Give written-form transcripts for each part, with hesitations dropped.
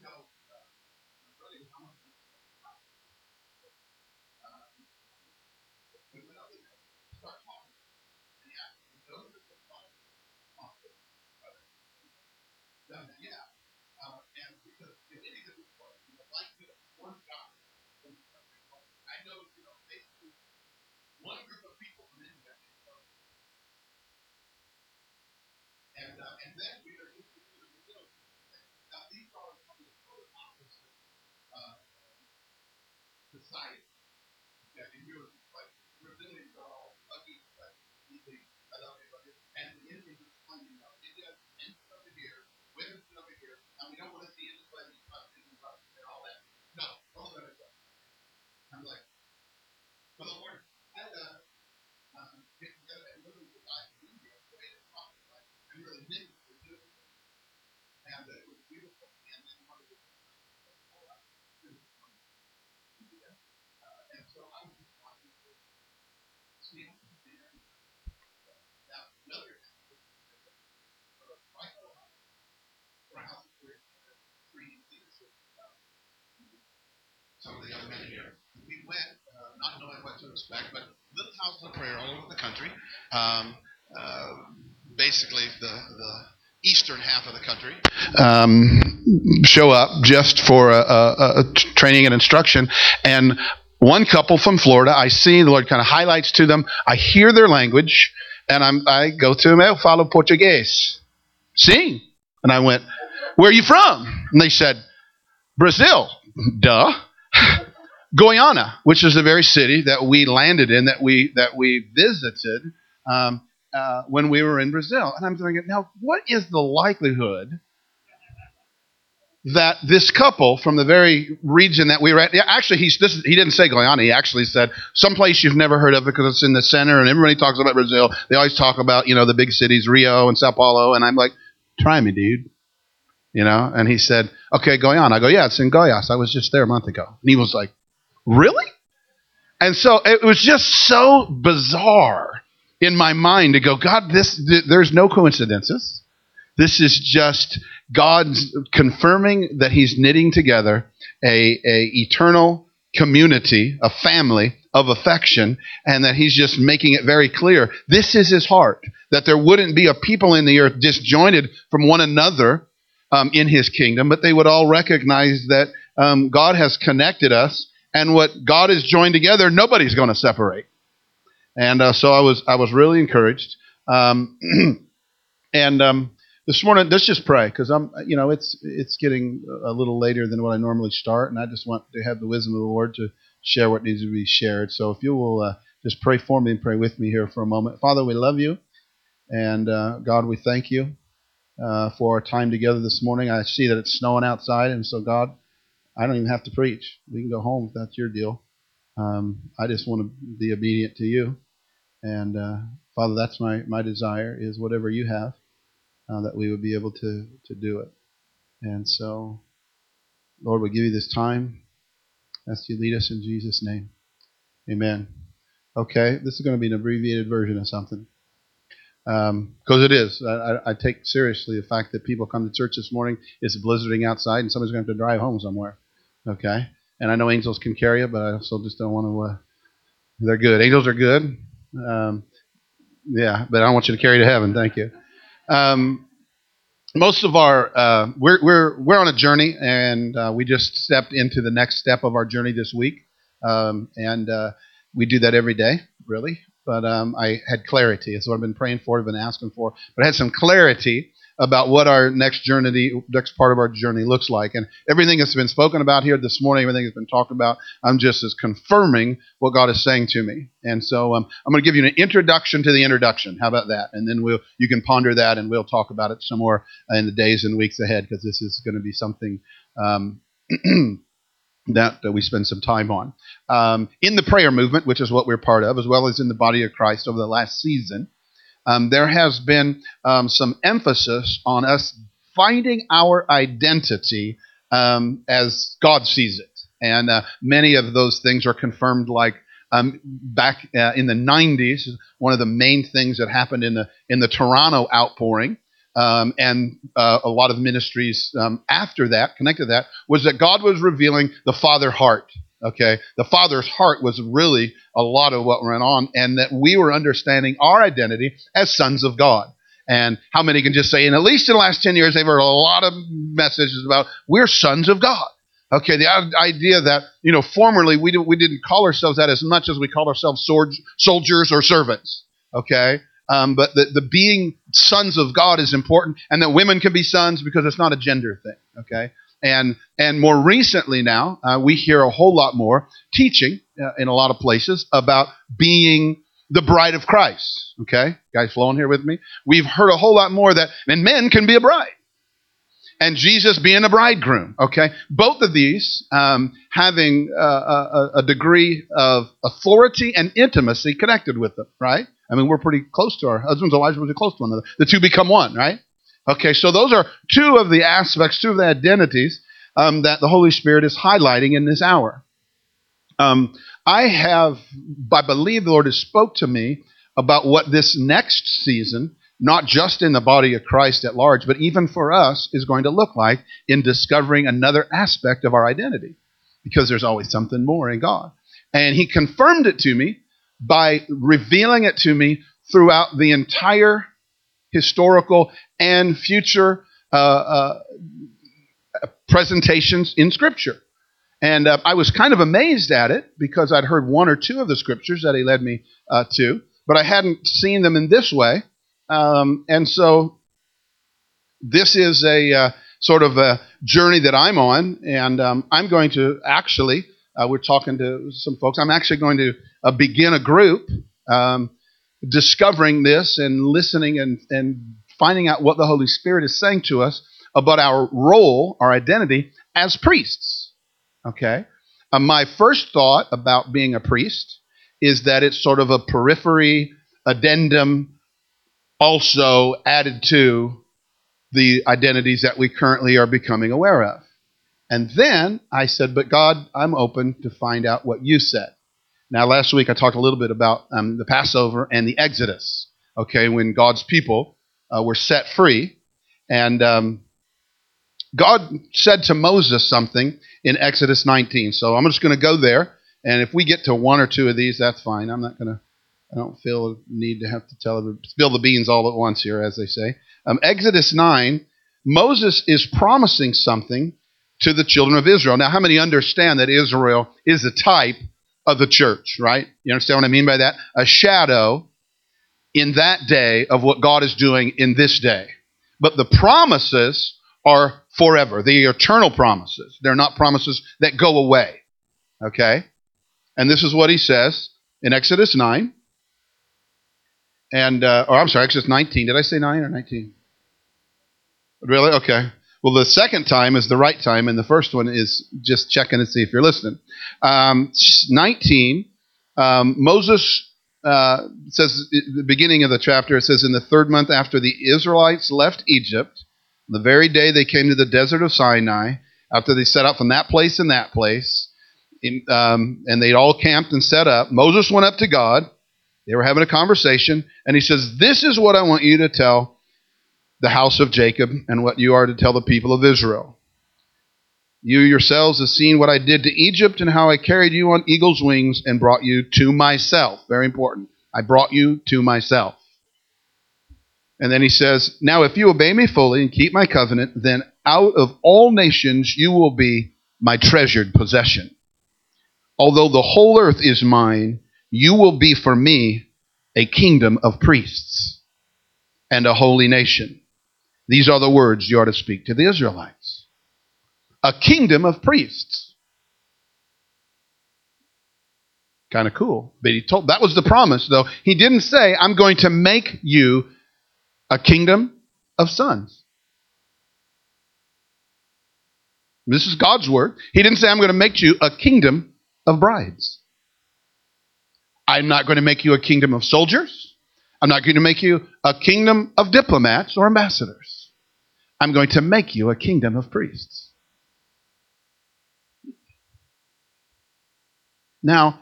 Prayer all over the country. Um, uh, Basically, the eastern half of the country show up just for a training and instruction. And one couple from Florida, I see the Lord kind of highlights to them. I hear their language, and I go to them. Eu falo português. Sim. And I went, where are you from? And they said, Brazil. Duh. Guyana, which is the very city that we landed in, that we visited when we were in Brazil. And I'm thinking, now, what is the likelihood that this couple from the very region that we were at, yeah, actually, he didn't say Guyana. He actually said someplace you've never heard of because it's in the center, and everybody talks about Brazil. They always talk about, the big cities, Rio and Sao Paulo. And I'm like, try me, dude. And he said, okay, Guyana. I go, yeah, it's in Goiás. I was just there a month ago. And he was like, really? And so it was just so bizarre in my mind to go, God, there's no coincidences. This is just God's confirming that he's knitting together a eternal community, a family of affection, and that he's just making it very clear. This is his heart, that there wouldn't be a people in the earth disjointed from one another in his kingdom, but they would all recognize that God has connected us. And what God has joined together, nobody's going to separate. And so I was really encouraged. This morning, let's just pray, because it's getting a little later than what I normally start, and I just want to have the wisdom of the Lord to share what needs to be shared. So if you will just pray for me and pray with me here for a moment. Father, we love you, and God, we thank you for our time together this morning. I see that it's snowing outside, and so God, I don't even have to preach. We can go home if that's your deal. I just want to be obedient to you. And Father, that's my desire, is whatever you have, that we would be able to do it. And so, Lord, we give you this time. Ask you to lead us in Jesus' name. Amen. Okay, this is going to be an abbreviated version of something. Because it is. I take seriously the fact that people come to church this morning, it's blizzarding outside, and somebody's going to have to drive home somewhere. Okay? And I know angels can carry you, but I also just don't want to... they're good. Angels are good. Yeah, but I don't want you to carry to heaven. Thank you. Most of our... we're on a journey, and we just stepped into the next step of our journey this week. And we do that every day, really. But I had clarity. It's what I've been praying for, I've been asking for. But I had some clarity about what our next part of our journey looks like. And everything that's been spoken about here this morning, everything that's been talked about, I'm just as confirming what God is saying to me. And so I'm going to give you an introduction to the introduction. How about that? And then you can ponder that, and we'll talk about it some more in the days and weeks ahead, because this is going to be something that we spend some time on. In the prayer movement, which is what we're part of, as well as in the body of Christ over the last season, there has been some emphasis on us finding our identity as God sees it. And many of those things are confirmed, like back in the 90s, one of the main things that happened in the Toronto outpouring and a lot of ministries after that, connected to that, was that God was revealing the Father heart. Okay, the Father's heart was really a lot of what went on, and that we were understanding our identity as sons of God. And how many can just say, and at least in the last 10 years, they've heard a lot of messages about we're sons of God. Okay, the idea that, formerly we didn't call ourselves that as much as we called ourselves soldiers or servants. Okay, but the being sons of God is important, and that women can be sons because it's not a gender thing. Okay, and more recently now, we hear a whole lot more teaching in a lot of places about being the bride of Christ. Okay, guys, flowing here with me. We've heard a whole lot more that, and men can be a bride, and Jesus being a bridegroom. Okay, both of these having a degree of authority and intimacy connected with them. Right? I mean, we're pretty close to our husbands and wives. We're pretty close to one another. The two become one. Right? Okay, so those are two of the aspects, two of the identities that the Holy Spirit is highlighting in this hour. I believe the Lord has spoke to me about what this next season, not just in the body of Christ at large, but even for us, is going to look like in discovering another aspect of our identity, because there's always something more in God. And He confirmed it to me by revealing it to me throughout the entire historical and future presentations in Scripture. And I was kind of amazed at it because I'd heard one or two of the Scriptures that He led me to, but I hadn't seen them in this way. And so this is a sort of a journey that I'm on, and I'm going to actually, we're talking to some folks, I'm actually going to begin a group discovering this and listening and finding out what the Holy Spirit is saying to us about our role, our identity as priests. Okay? My first thought about being a priest is that it's sort of a periphery addendum also added to the identities that we currently are becoming aware of. And then I said, but God, I'm open to find out what you said. Now, last week I talked a little bit about the Passover and the Exodus, okay, when God's people were set free. And God said to Moses something in Exodus 19. So I'm just going to go there. And if we get to one or two of these, that's fine. I don't feel a need to have to spill the beans all at once here, as they say. Exodus 9, Moses is promising something to the children of Israel. Now, how many understand that Israel is a type of the church, right? You understand what I mean by that? A shadow in that day of what God is doing in this day. But the promises are forever. They are eternal promises. They're not promises that go away. Okay? And this is what he says in Exodus 9. Exodus 19. Did I say 9 or 19? Really? Okay. Well, the second time is the right time, and the first one is just checking to see if you're listening. 19, Moses says, the beginning of the chapter, it says, in the third month after the Israelites left Egypt, the very day they came to the desert of Sinai, after they set out from that place and that place, and they all camped and set up, Moses went up to God. They were having a conversation, and he says, this is what I want you to tell the house of Jacob and what you are to tell the people of Israel. You yourselves have seen what I did to Egypt and how I carried you on eagle's wings and brought you to myself. Very important. I brought you to myself. And then he says, now if you obey me fully and keep my covenant, then out of all nations you will be my treasured possession. Although the whole earth is mine, you will be for me a kingdom of priests and a holy nation. These are the words you are to speak to the Israelites. A kingdom of priests. Kind of cool. But that was the promise, though. He didn't say, I'm going to make you a kingdom of sons. This is God's word. He didn't say, I'm going to make you a kingdom of brides. I'm not going to make you a kingdom of soldiers. I'm not going to make you a kingdom of diplomats or ambassadors. I'm going to make you a kingdom of priests. Now,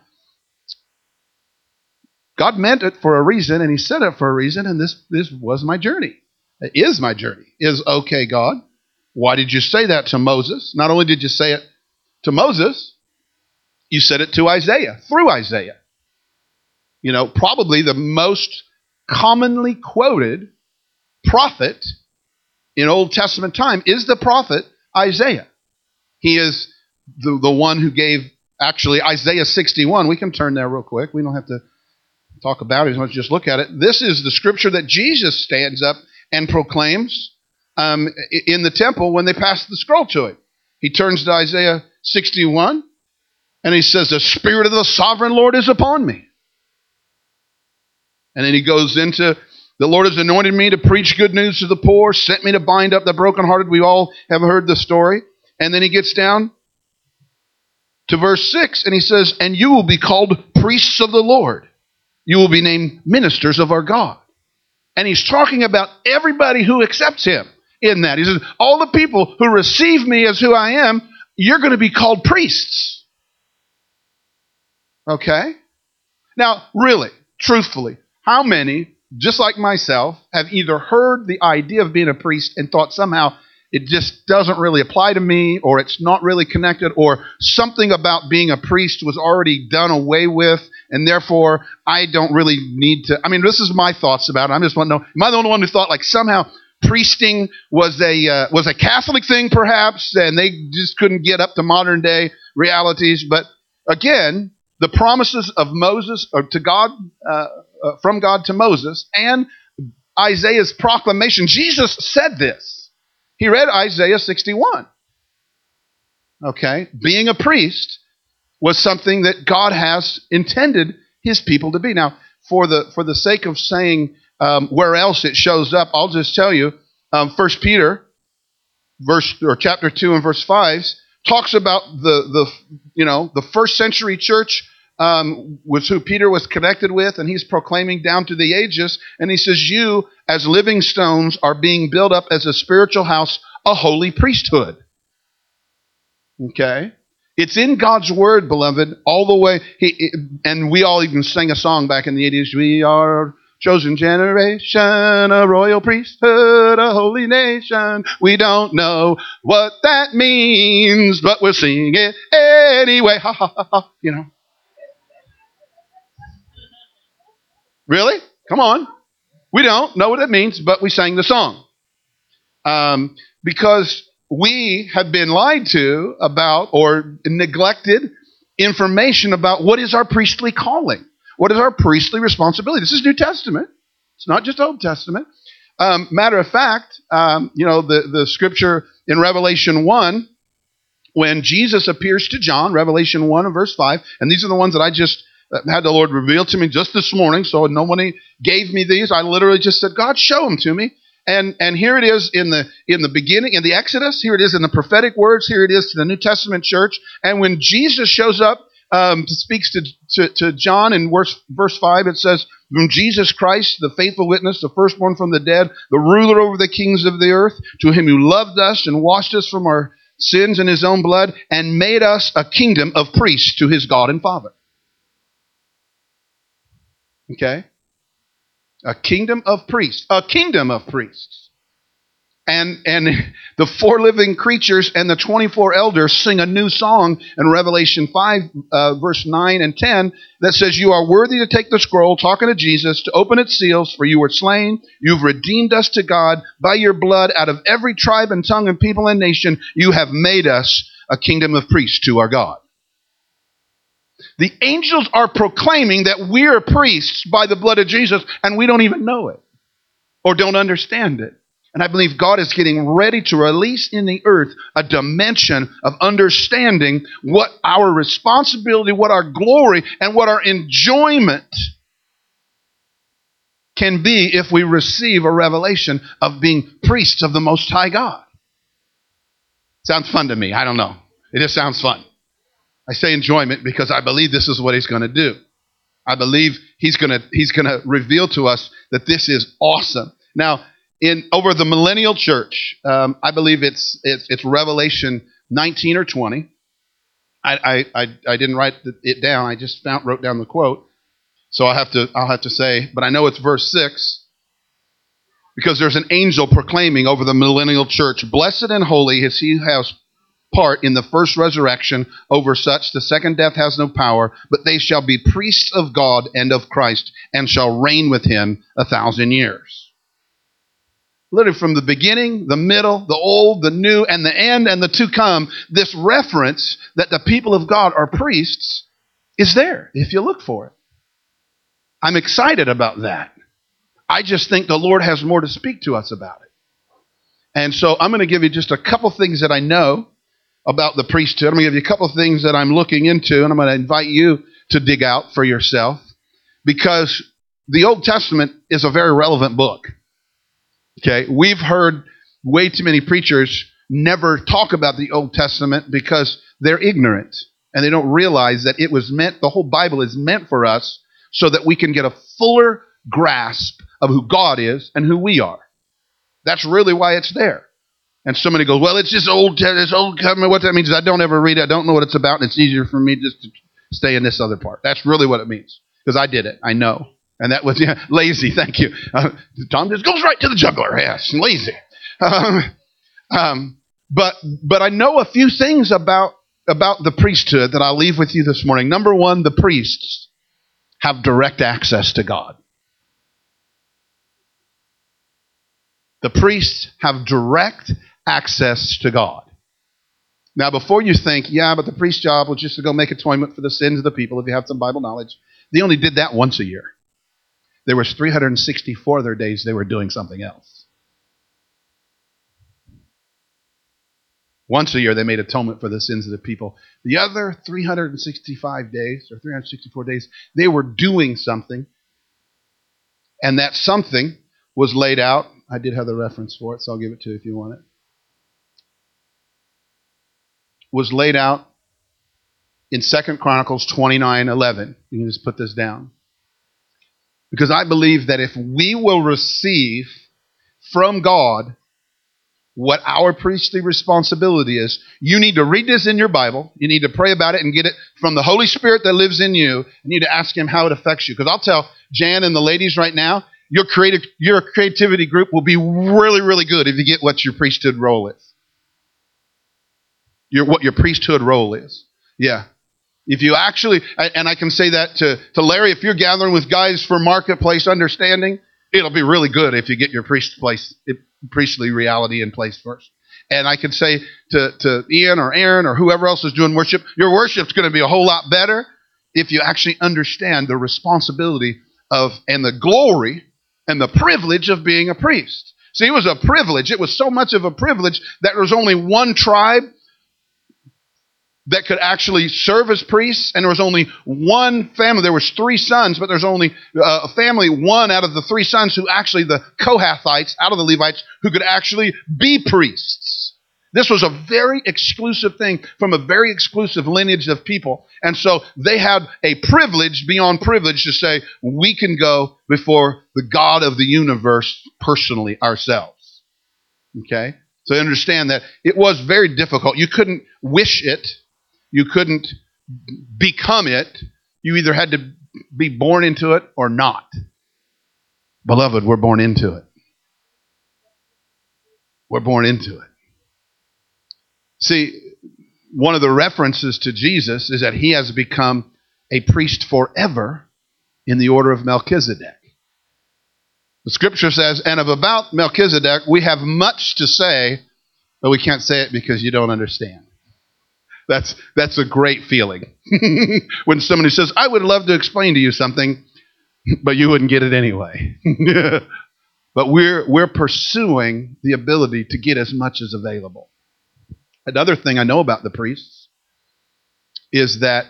God meant it for a reason, and He said it for a reason, and this was my journey. is my journey, is okay, God. Why did you say that to Moses? Not only did you say it to Moses, you said it to Isaiah, through Isaiah. Probably the most commonly quoted prophet in Old Testament time is the prophet Isaiah. He is the one who gave, actually, Isaiah 61. We can turn there real quick. We don't have to talk about it as much, just look at it. This is the scripture that Jesus stands up and proclaims in the temple when they pass the scroll to him. He turns to Isaiah 61 and he says, the Spirit of the sovereign Lord is upon me. And then he goes into, the Lord has anointed me to preach good news to the poor, sent me to bind up the brokenhearted. We all have heard the story. And then he gets down to verse 6 and he says, and you will be called priests of the Lord. You will be named ministers of our God. And he's talking about everybody who accepts him in that. He says, all the people who receive me as who I am, you're going to be called priests. Okay? Now, really, truthfully, how many, just like myself, have either heard the idea of being a priest and thought somehow it just doesn't really apply to me, or it's not really connected, or something about being a priest was already done away with, and therefore I don't really need to. I mean, this is my thoughts about it. I just want to know, am I the only one who thought like somehow priesting was a Catholic thing perhaps, and they just couldn't get up to modern day realities? But again, the promises of Moses, or to God, from God to Moses, and Isaiah's proclamation. Jesus said this. He read Isaiah 61. Okay? Being a priest was something that God has intended his people to be. Now, for the sake of saying where else it shows up, I'll just tell you, 1 Peter chapter 2 and verse 5 talks about the first century church was who Peter was connected with, and he's proclaiming down to the ages. And he says, you, as living stones, are being built up as a spiritual house, a holy priesthood. Okay? It's in God's word, beloved, all the way. And we all even sang a song back in the 80s. We are a chosen generation, a royal priesthood, a holy nation. We don't know what that means, but we'll sing it anyway. Ha, ha, ha, ha. Really? Come on. We don't know what it means, but we sang the song. Because we have been lied to about or neglected information about what is our priestly calling. What is our priestly responsibility? This is New Testament. It's not just Old Testament. Matter of fact, the scripture in Revelation 1, when Jesus appears to John, Revelation 1 and verse 5, and these are the ones that I just had the Lord reveal to me just this morning, so nobody gave me these. I literally just said, God, show them to me. And here it is in the beginning, in the Exodus. Here it is in the prophetic words. Here it is to the New Testament church. And when Jesus shows up, speaks to John in verse 5, it says, from Jesus Christ, the faithful witness, the firstborn from the dead, the ruler over the kings of the earth, to him who loved us and washed us from our sins in his own blood, and made us a kingdom of priests to his God and Father. Okay? A kingdom of priests. A kingdom of priests. And the four living creatures and the 24 elders sing a new song in Revelation 5, verse 9 and 10, that says, you are worthy to take the scroll, talking to Jesus, to open its seals, for you were slain. You've redeemed us to God by your blood out of every tribe and tongue and people and nation. You have made us a kingdom of priests to our God. The angels are proclaiming that we are priests by the blood of Jesus, and we don't even know it or don't understand it. And I believe God is getting ready to release in the earth a dimension of understanding what our responsibility, what our glory, and what our enjoyment can be if we receive a revelation of being priests of the Most High God. Sounds fun to me. I don't know. It just sounds fun. I say enjoyment because I believe this is what he's going to do. I believe he's going to reveal to us that this is awesome. Now, over the millennial church, I believe it's Revelation 19 or 20. I didn't write it down. I just wrote down the quote. So I'll have to say, but I know it's verse 6. Because there's an angel proclaiming over the millennial church, "Blessed and holy is he who has part in the first resurrection. Over such the second death has no power, but they shall be priests of God and of Christ, and shall reign with him 1,000 years." Literally from the beginning, the middle, the old, the new, and the end, and the to come, this reference that the people of God are priests is there if you look for it. I'm excited about that. I just think the Lord has more to speak to us about it. And so I'm going to give you just a couple things that I know about the priesthood. I'm going to give you a couple of things that I'm looking into, and I'm going to invite you to dig out for yourself, because the Old Testament is a very relevant book. Okay, we've heard way too many preachers never talk about the Old Testament because they're ignorant and they don't realize that it was meant, the whole Bible is meant for us so that we can get a fuller grasp of who God is and who we are. That's really why it's there. And somebody goes, "Well, it's just Old Covenant." What that means is I don't ever read it. I don't know what it's about, and it's easier for me just to stay in this other part. That's really what it means, because I did it. I know. And that was lazy. Thank you. Tom just goes right to the jugular. Yes, lazy. But I know a few things about the priesthood that I'll leave with you this morning. Number one, the priests have direct access to God. The priests have direct access to God. Now, before you think, yeah, but the priest's job was just to go make atonement for the sins of the people, if you have some Bible knowledge, they only did that once a year. There was 364 other days they were doing something else. Once a year they made atonement for the sins of the people. The other 365 days, or 364 days, they were doing something. And that something was laid out. I did have the reference for it, so I'll give it to you if you want it. Was laid out in 2 Chronicles 29:11. You can just put this down. Because I believe that if we will receive from God what our priestly responsibility is, you need to read this in your Bible. You need to pray about it and get it from the Holy Spirit that lives in you. You need to ask him how it affects you. Because I'll tell Jan and the ladies right now, your creativity group will be really, really good if you get what your priesthood role is. What your priesthood role is. Yeah. If you actually, and I can say that to Larry, if you're gathering with guys for marketplace understanding, it'll be really good if you get your priestly reality in place first. And I can say to Ian or Aaron or whoever else is doing worship, your worship's going to be a whole lot better if you actually understand the responsibility of and the glory and the privilege of being a priest. See, it was a privilege. It was so much of a privilege that there was only one tribe that could actually serve as priests, and there was only one family. There was 3 sons, but there's only a family, one out of the 3 sons who actually, the Kohathites, out of the Levites, who could actually be priests. This was a very exclusive thing from a very exclusive lineage of people. And so they had a privilege beyond privilege to say, we can go before the God of the universe personally ourselves. Okay? So understand that it was very difficult. You couldn't wish it. You couldn't become it. You either had to be born into it or not. Beloved, we're born into it. We're born into it. See, one of the references to Jesus is that he has become a priest forever in the order of Melchizedek. The scripture says, and about Melchizedek, we have much to say, but we can't say it because you don't understand. That's a great feeling. When somebody says, I would love to explain to you something, but you wouldn't get it anyway. But we're pursuing the ability to get as much as available. Another thing I know about the priests is that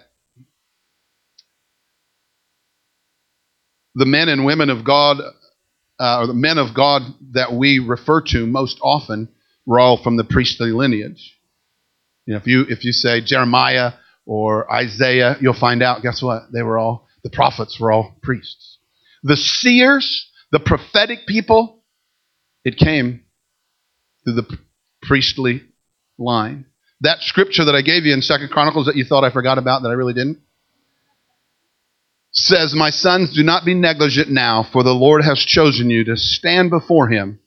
the men and women of God, or the men of God that we refer to most often, were all from the priestly lineage. You know, if you say Jeremiah or Isaiah, you'll find out, guess what? The prophets were all priests. The seers, the prophetic people, it came through the priestly line. That scripture that I gave you in 2 Chronicles that you thought I forgot about, that I really didn't, says, my sons, do not be negligent now, for the Lord has chosen you to stand before him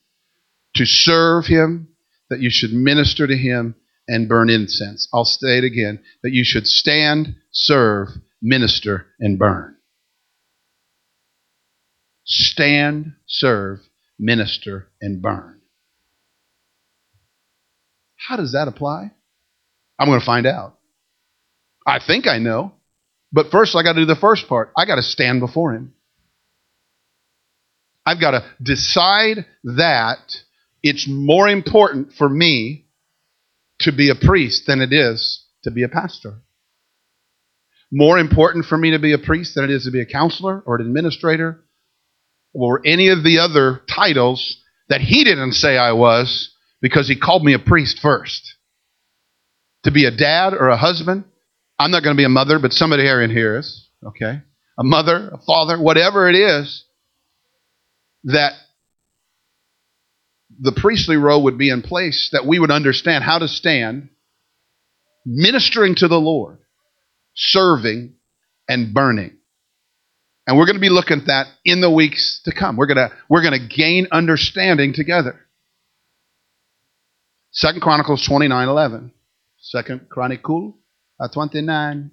to serve him, that you should minister to him and burn incense. I'll say it again, that you should stand, serve, minister, and burn. Stand, serve, minister, and burn. How does that apply? I'm going to find out. I think I know. But first, I got to do the first part. I got to stand before him. I've got to decide that it's more important for me to be a priest than it is to be a pastor. More important for me to be a priest than it is to be a counselor or an administrator or any of the other titles that he didn't say I was, because he called me a priest first. To be a dad or a husband, I'm not going to be a mother, but somebody here in here is, okay? A mother, a father, whatever it is, that the priestly role would be in place, that we would understand how to stand, ministering to the Lord, serving, and burning. And we're going to be looking at that in the weeks to come. We're going to gain understanding together. 2 Chronicles 29:11. 2 Chronicles 29:11.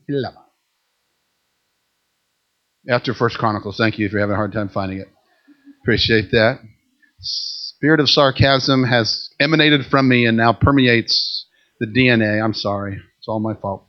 After 1 Chronicles. Thank you if you're having a hard time finding it. Appreciate that. Spirit of sarcasm has emanated from me and now permeates the DNA. I'm sorry. It's all my fault.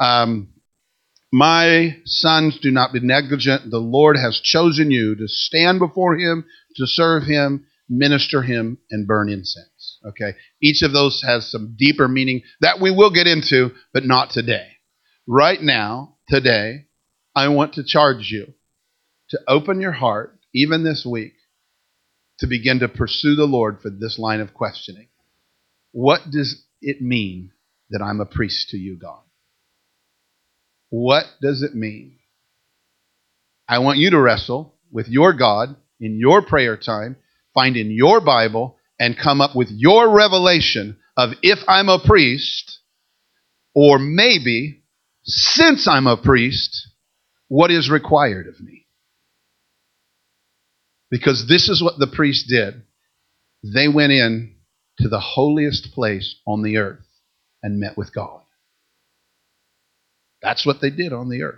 My sons, do not be negligent. The Lord has chosen you to stand before him, to serve him, minister him, and burn incense. Okay? Each of those has some deeper meaning that we will get into, but not today. Right now, today, I want to charge you to open your heart, even this week, to begin to pursue the Lord for this line of questioning. What does it mean that I'm a priest to you, God? What does it mean? I want you to wrestle with your God in your prayer time, find in your Bible, and come up with your revelation of if I'm a priest, or maybe, since I'm a priest, what is required of me. Because this is what the priests did. They went in to the holiest place on the earth and met with God. That's what they did on the earth.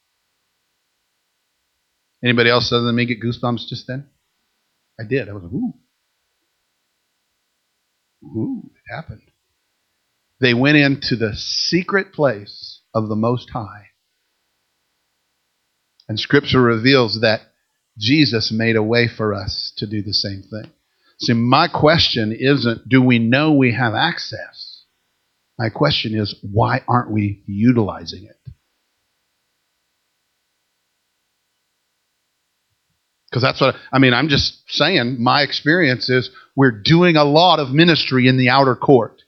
Anybody else other than me get goosebumps just then? I did. I was like, ooh. Ooh, it happened. They went into the secret place of the Most High. And Scripture reveals that Jesus made a way for us to do the same thing. See, my question isn't, do we know we have access? My question is, why aren't we utilizing it? Because that's what, I'm just saying, my experience is we're doing a lot of ministry in the outer court.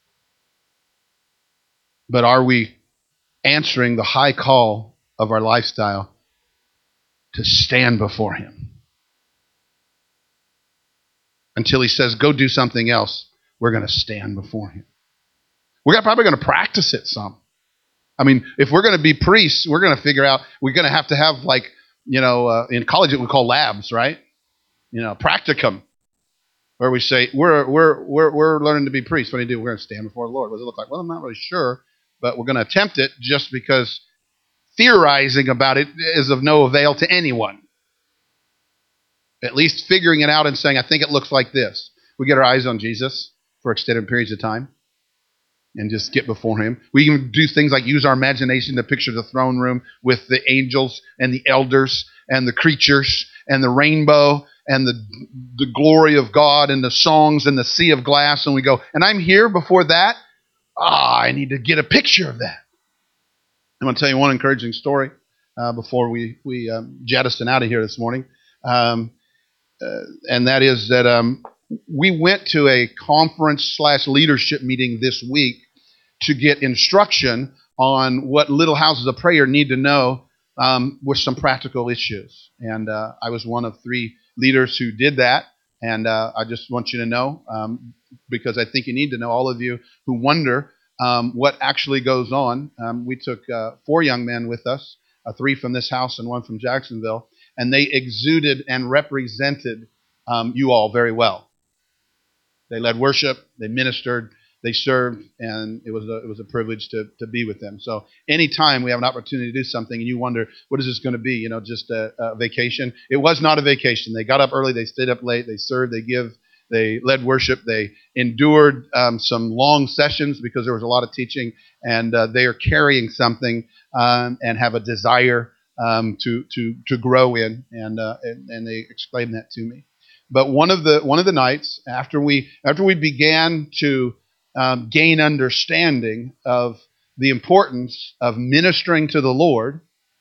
But are we answering the high call of our lifestyle to stand before him? Until he says, go do something else, we're going to stand before him. We're probably going to practice it some. If we're going to be priests, we're going to figure out, we're going to have, in college it we call labs, right? Practicum, where we say, we're learning to be priests. What do you do? We're going to stand before the Lord. What does it look like? Well, I'm not really sure, but we're going to attempt it just because theorizing about it is of no avail to anyone. At least figuring it out and saying, I think it looks like this. We get our eyes on Jesus for extended periods of time and just get before him. We can do things like use our imagination to picture the throne room with the angels and the elders and the creatures and the rainbow and the glory of God and the songs and the sea of glass. And we go, and I'm here before that? I need to get a picture of that. I'm going to tell you one encouraging story before we jettison out of here this morning. And that is that we went to a conference/leadership meeting this week to get instruction on what little houses of prayer need to know with some practical issues. And I was one of 3 leaders who did that. And I just want you to know, because I think you need to know, all of you who wonder what actually goes on. We took 4 young men with us, 3 from this house and 1 from Jacksonville, and they exuded and represented you all very well. They led worship, they ministered, they served, and it was a privilege to be with them. So anytime we have an opportunity to do something and you wonder, what is this going to be? Just a vacation. It was not a vacation. They got up early, they stayed up late, they served, they led worship, they endured some long sessions because there was a lot of teaching, and they are carrying something and have a desire to grow in, and they explained that to me. But one of the nights after we began to gain understanding of the importance of ministering to the Lord,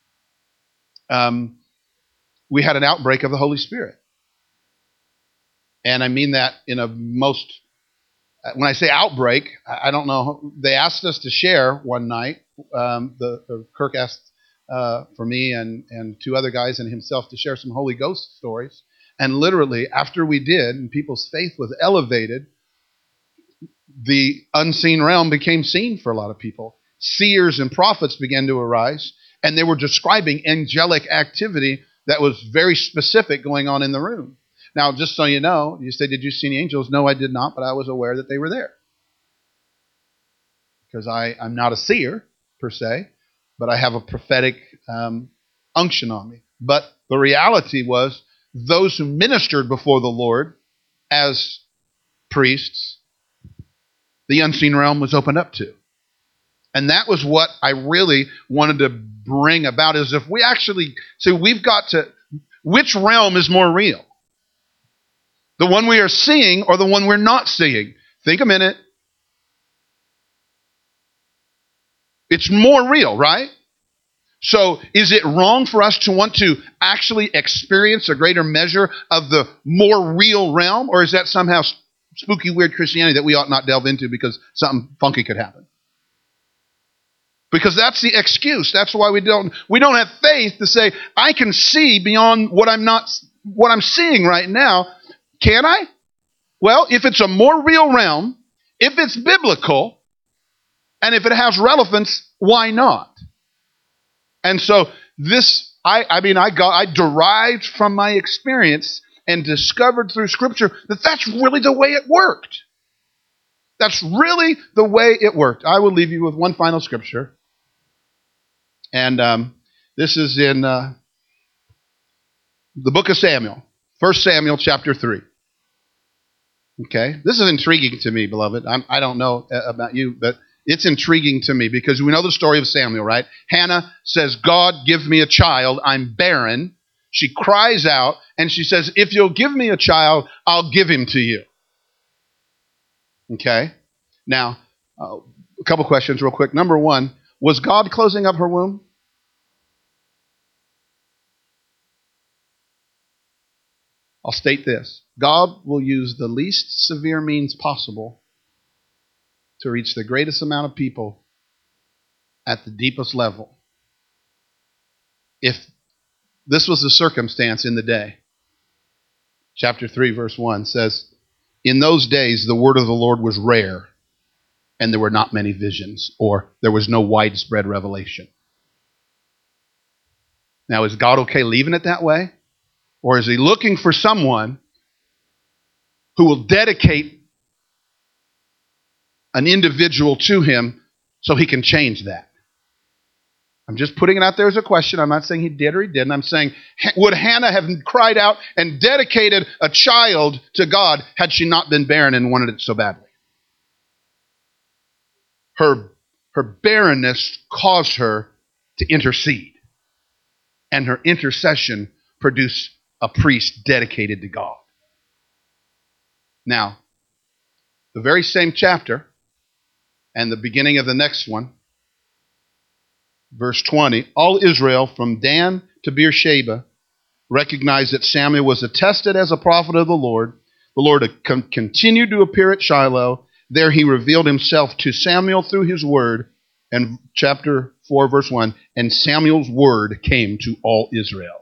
we had an outbreak of the Holy Spirit, and I mean that in a most. When I say outbreak, I don't know. They asked us to share one night. Kirk asked for me and two other guys and himself to share some Holy Ghost stories. And literally, after we did, and people's faith was elevated, the unseen realm became seen for a lot of people. Seers and prophets began to arise, and they were describing angelic activity that was very specific going on in the room. Now, just so you know, you say, did you see any angels? No, I did not, but I was aware that they were there. Because I'm not a seer, per se, but I have a prophetic unction on me. But the reality was, those who ministered before the Lord as priests, the unseen realm was opened up to. And that was what I really wanted to bring about, is if we actually, so we've got to, which realm is more real? The one we are seeing or the one we're not seeing? Think a minute. It's more real, right? So is it wrong for us to want to actually experience a greater measure of the more real realm? Or is that somehow spooky, weird Christianity that we ought not delve into because something funky could happen? Because that's the excuse. That's why we don't have faith to say, I can see beyond what I'm seeing right now. Can I? Well, if it's a more real realm, if it's biblical, and if it has relevance, why not? And so this, I derived from my experience and discovered through Scripture that that's really the way it worked. That's really the way it worked. I will leave you with one final scripture. And this is in the book of Samuel, 1 Samuel chapter 3. Okay? This is intriguing to me, beloved. I don't know about you, but it's intriguing to me because we know the story of Samuel, right? Hannah says, God, give me a child. I'm barren. She cries out and she says, if you'll give me a child, I'll give him to you. Okay? Now, a couple questions real quick. Number one, was God closing up her womb? I'll state this. God will use the least severe means possible to reach the greatest amount of people at the deepest level. If this was the circumstance in the day, chapter 3, verse 1 says, in those days the word of the Lord was rare, and there were not many visions, or there was no widespread revelation. Now, is God okay leaving it that way? Or is he looking for someone who will dedicate an individual to him so he can change that? I'm just putting it out there as a question. I'm not saying he did or he didn't. I'm saying, would Hannah have cried out and dedicated a child to God had she not been barren and wanted it so badly? Her barrenness caused her to intercede. And her intercession produced a priest dedicated to God. Now, the very same chapter and the beginning of the next one, verse 20, all Israel from Dan to Beersheba recognized that Samuel was attested as a prophet of the Lord. The Lord continued to appear at Shiloh. There he revealed himself to Samuel through his word. And chapter 4, verse 1, and Samuel's word came to all Israel.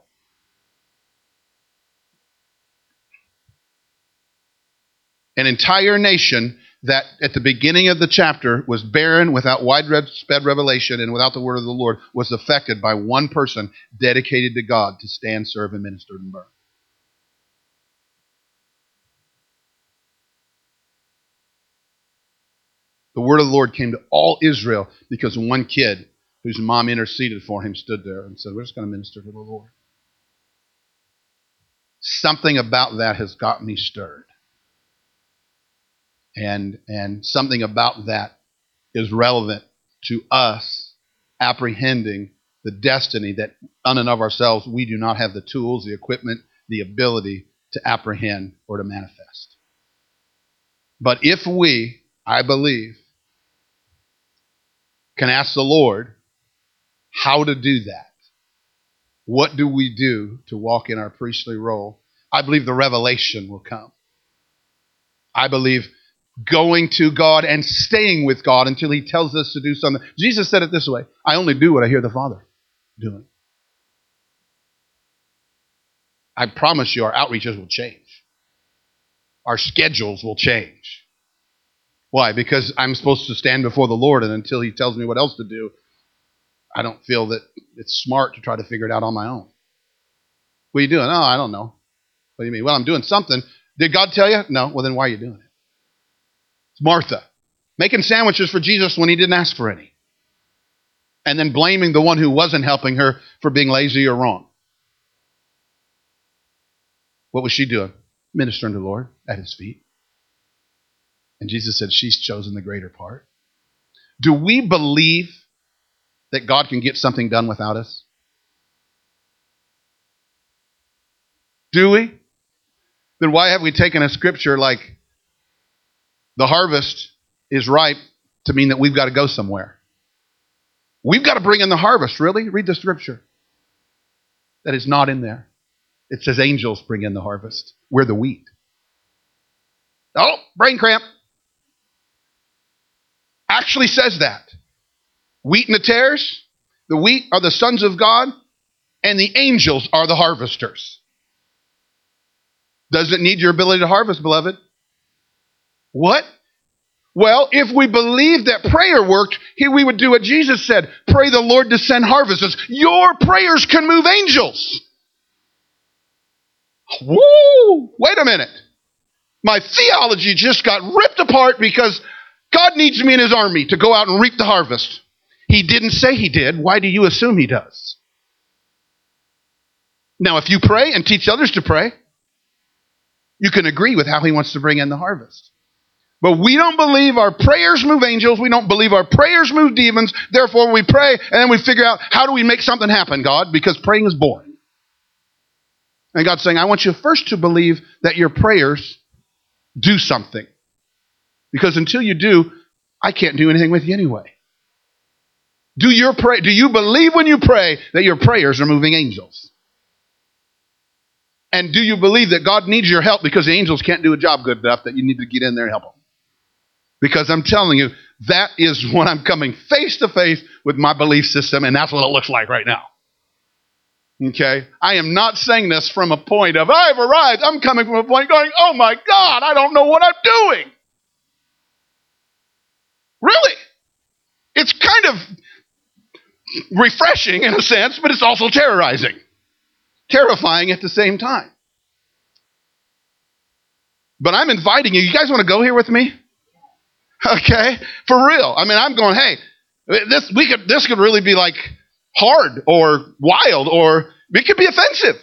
An entire nation that at the beginning of the chapter was barren, without widespread revelation, and without the word of the Lord, was affected by one person dedicated to God to stand, serve, and minister and burn. The word of the Lord came to all Israel because one kid whose mom interceded for him stood there and said, we're just going to minister to the Lord. Something about that has got me stirred. And something about that is relevant to us apprehending the destiny that on and of ourselves we do not have the tools, the equipment, the ability to apprehend or to manifest. But if we, I believe, can ask the Lord how to do that, what do we do to walk in our priestly role? I believe the revelation will come. I believe going to God and staying with God until he tells us to do something. Jesus said it this way, I only do what I hear the Father doing. I promise you our outreaches will change. Our schedules will change. Why? Because I'm supposed to stand before the Lord, and until he tells me what else to do, I don't feel that it's smart to try to figure it out on my own. What are you doing? Oh, I don't know. What do you mean? Well, I'm doing something. Did God tell you? No. Well, then why are you doing it? It's Martha making sandwiches for Jesus when he didn't ask for any. And then blaming the one who wasn't helping her for being lazy or wrong. What was she doing? Ministering to the Lord at his feet. And Jesus said she's chosen the greater part. Do we believe that God can get something done without us? Do we? Then why have we taken a scripture like the harvest is ripe to mean that we've got to go somewhere? We've got to bring in the harvest, really? Read the scripture. That is not in there. It says angels bring in the harvest. We're the wheat. Oh, brain cramp. Actually says that. Wheat and the tares, the wheat are the sons of God, and the angels are the harvesters. Does it need your ability to harvest, beloved? What? Well, if we believe that prayer worked, we would do what Jesus said. Pray the Lord to send harvests. Your prayers can move angels. Woo! Wait a minute. My theology just got ripped apart because God needs me in his army to go out and reap the harvest. He didn't say he did. Why do you assume he does? Now, if you pray and teach others to pray, you can agree with how he wants to bring in the harvest. But we don't believe our prayers move angels. We don't believe our prayers move demons. Therefore, we pray and then we figure out, how do we make something happen, God? Because praying is boring. And God's saying, I want you first to believe that your prayers do something. Because until you do, I can't do anything with you anyway. Do you believe when you pray that your prayers are moving angels? And do you believe that God needs your help because the angels can't do a job good enough that you need to get in there and help them? Because I'm telling you, that is when I'm coming face to face with my belief system, and that's what it looks like right now. Okay? I am not saying this from a point of, I've arrived. I'm coming from a point going, oh my God, I don't know what I'm doing. Really? It's kind of refreshing in a sense, but it's also terrorizing. Terrifying at the same time. But I'm inviting you. You guys want to go here with me? Okay? For real. I mean, I'm going, hey, this could really be like hard or wild, or it could be offensive.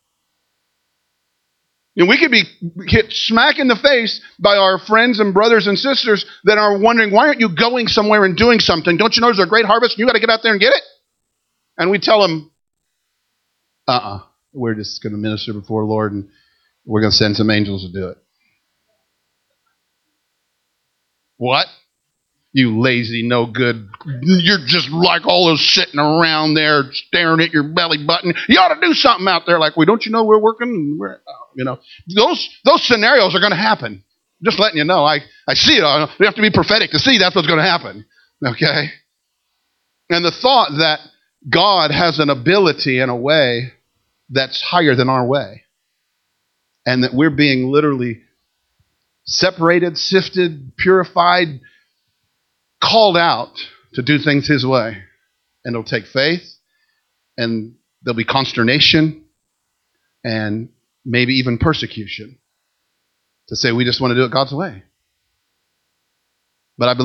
And we could be hit smack in the face by our friends and brothers and sisters that are wondering, why aren't you going somewhere and doing something? Don't you know there's a great harvest and you got to get out there and get it? And we tell them, we're just going to minister before the Lord and we're going to send some angels to do it. What? You lazy, no good. You're just like all those sitting around there staring at your belly button. You ought to do something out there. Like, don't you know we're working? Those scenarios are going to happen. Just letting you know. I see it. You have to be prophetic to see that's what's going to happen. Okay? And the thought that God has an ability and a way that's higher than our way. And that we're being literally separated, sifted, purified, called out to do things his way. And it'll take faith, and there'll be consternation, and maybe even persecution to say we just want to do it God's way. But I believe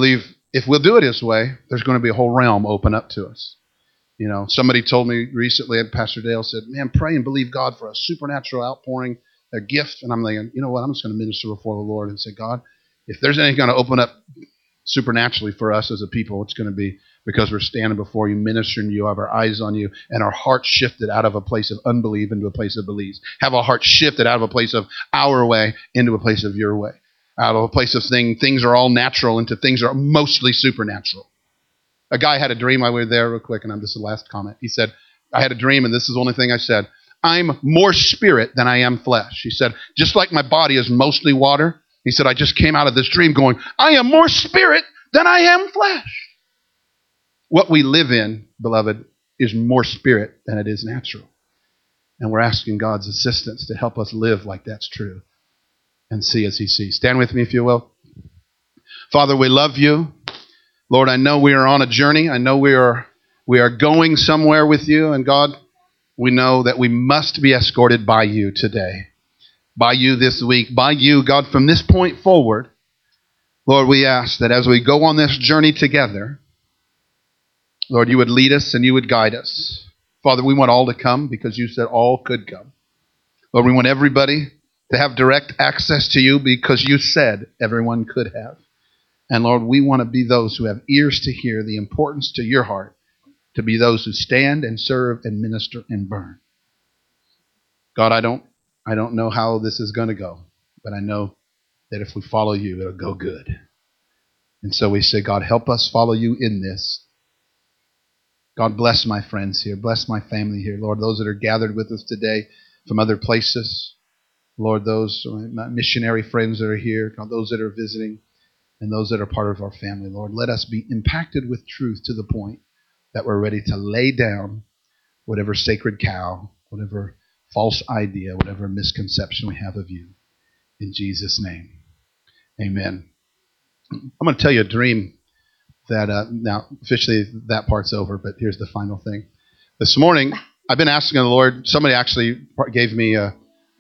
if we'll do it His way, there's going to be a whole realm open up to us. Somebody told me recently, and Pastor Dale said, man, pray and believe God for a supernatural outpouring, a gift. And I'm thinking, you know what? I'm just going to minister before the Lord and say, God, if there's anything going to open up supernaturally for us as a people, it's going to be because we're standing before you, ministering to you, have our eyes on you, and our hearts shifted out of a place of unbelief into a place of belief. Have our hearts shifted out of a place of our way into a place of your way. Out of a place of things are all natural into things are mostly supernatural. A guy had a dream. I was there real quick, and this is the last comment. He said, I had a dream, and this is the only thing I said. I'm more spirit than I am flesh. He said, just like my body is mostly water, he said, I just came out of this dream going, I am more spirit than I am flesh. What we live in, beloved, is more spirit than it is natural. And we're asking God's assistance to help us live like that's true and see as He sees. Stand with me, if you will. Father, we love you. Lord, I know we are on a journey. I know we are going somewhere with you. And God, we know that we must be escorted by you today, by you this week, by you, God, from this point forward. Lord, we ask that as we go on this journey together, Lord, you would lead us and you would guide us. Father, we want all to come because you said all could come. Lord, we want everybody to have direct access to you because you said everyone could have. And Lord, we want to be those who have ears to hear the importance to your heart, to be those who stand and serve and minister and burn. God, I don't know how this is going to go, but I know that if we follow you, it'll go good. And so we say, God, help us follow you in this. God, bless my friends here. Bless my family here. Lord, those that are gathered with us today from other places. Lord, those my missionary friends that are here. God, those that are visiting and those that are part of our family. Lord, let us be impacted with truth to the point that we're ready to lay down whatever sacred cow, whatever false idea, whatever misconception we have of you. In Jesus' name, amen. I'm going to tell you a dream that now officially that part's over, but here's the final thing. This morning, I've been asking the Lord. Somebody actually gave me a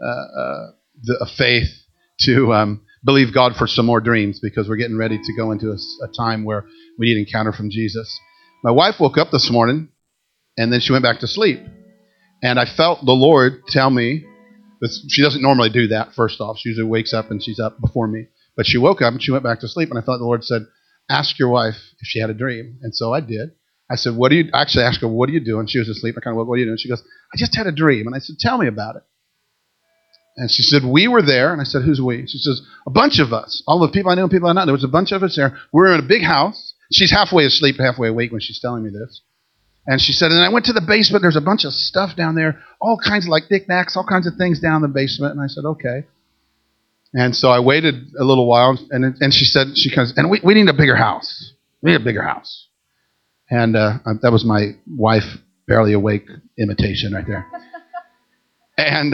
faith to believe God for some more dreams because we're getting ready to go into a time where we need an encounter from Jesus. My wife woke up this morning, and then she went back to sleep. And I felt the Lord tell me, she doesn't normally do that, first off. She usually wakes up and she's up before me. But she woke up and she went back to sleep, and I thought the Lord said, ask your wife if she had a dream. And so I did. I said, I actually asked her, what are you doing? She was asleep. I kind of went, what are you doing? She goes, I just had a dream. And I said, tell me about it. And she said, we were there. And I said, who's we? She says, a bunch of us. All the people I knew and people I not. There was a bunch of us there. We were in a big house. She's halfway asleep, halfway awake when she's telling me this. And she said, and I went to the basement. There's a bunch of stuff down there, all kinds of like knickknacks, all kinds of things down in the basement. And I said, okay. And so I waited a little while, and she said, she comes, and we need a bigger house. We need a bigger house. And that was my wife, barely awake imitation right there. And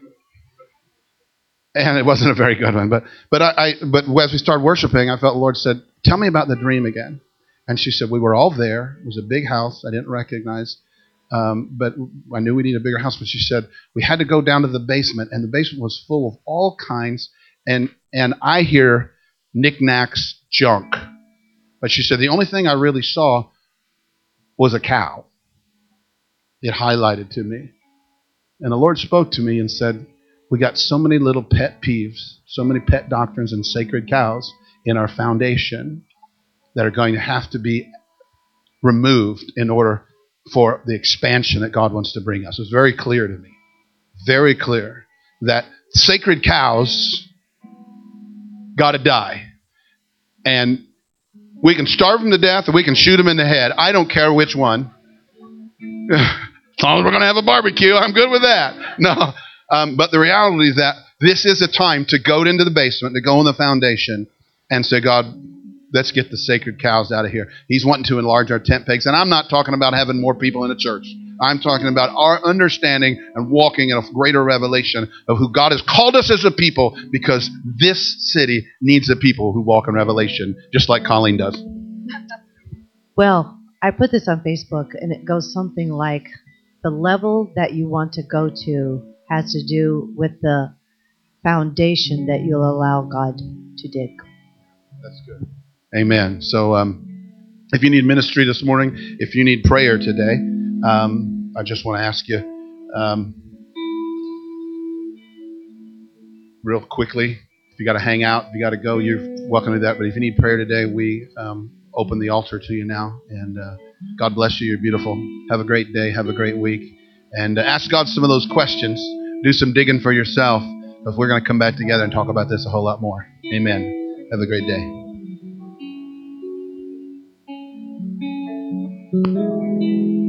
it wasn't a very good one. But as we started worshiping, I felt the Lord said, tell me about the dream again. And she said, we were all there. It was a big house I didn't recognize. But I knew we needed a bigger house. But she said, we had to go down to the basement, and the basement was full of all kinds. And I hear knickknacks, junk. But she said, the only thing I really saw was a cow. It highlighted to me. And the Lord spoke to me and said, we got so many little pet peeves, so many pet doctrines and sacred cows in our foundation that are going to have to be removed in order for the expansion that God wants to bring us. It was very clear to me, very clear, that sacred cows got to die. And we can starve them to death or we can shoot them in the head. I don't care which one. As long as we're going to have a barbecue, I'm good with that. No, but the reality is that this is a time to go into the basement, to go in the foundation and say, God, let's get the sacred cows out of here. He's wanting to enlarge our tent pegs. And I'm not talking about having more people in the church. I'm talking about our understanding and walking in a greater revelation of who God has called us as a people, because this city needs a people who walk in revelation, just like Colleen does. Well, I put this on Facebook, and it goes something like, the level that you want to go to has to do with the foundation that you'll allow God to dig. That's good. Amen. So if you need ministry this morning, if you need prayer today, I just want to ask you um, real quickly. If you got to hang out, if you got to go, you're welcome to that. But if you need prayer today, we open the altar to you now. And God bless you. You're beautiful. Have a great day. Have a great week. And ask God some of those questions. Do some digging for yourself. Because we're going to come back together and talk about this a whole lot more. Amen. Have a great day.